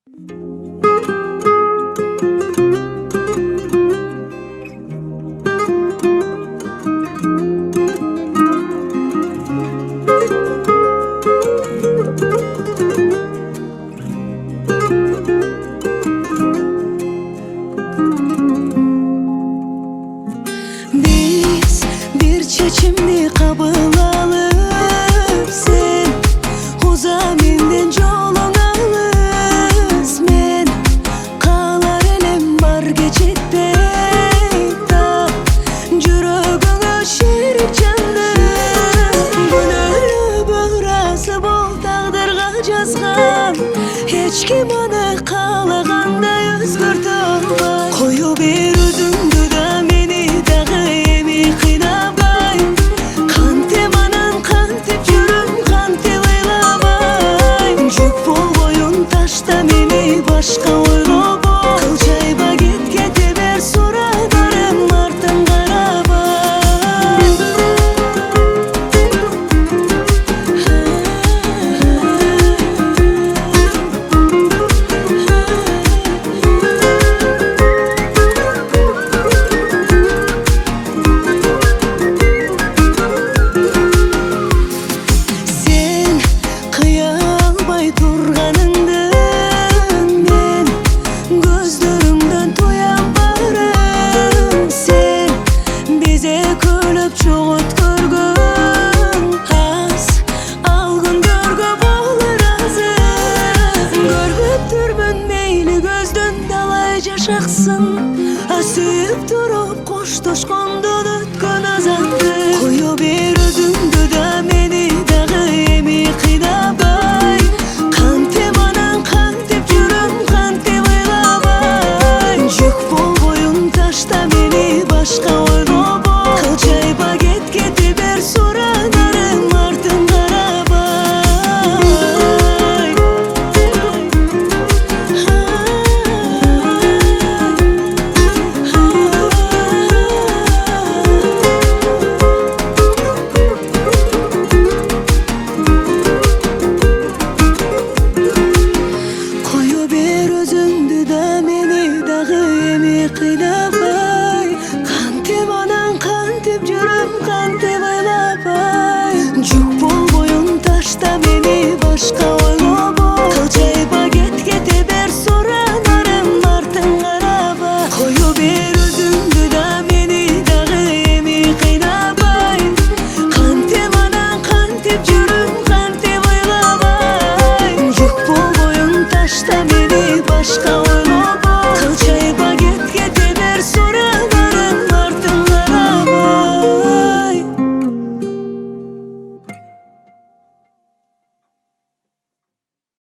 Biz bir çeçimni kabul alıp sen uza menden jolun alız men kalar elem bar geçitte da жүрөгүңө şerik жанды Gönülü böğrası bol tağdırga жазган Hiç kim onu kalagандай özgөртө албай Коюп бер өзүңдү да мени дагы эми кыйнабай Кантип анан кантип жүрөм кантип ыйлабай Жүк болбоюн ташта мени башка ойго бой Кылчайба кет кете бер сурадарым артын карабай Sen кыя албай турганыңдын мен көздөрүңдөн туям барым Sen бизе күлүп чогут көргөн аз ал күндөргө болор азы Көргөп турмун мейли көздөн далай жашаксын Сүйүп туруп коштошкондо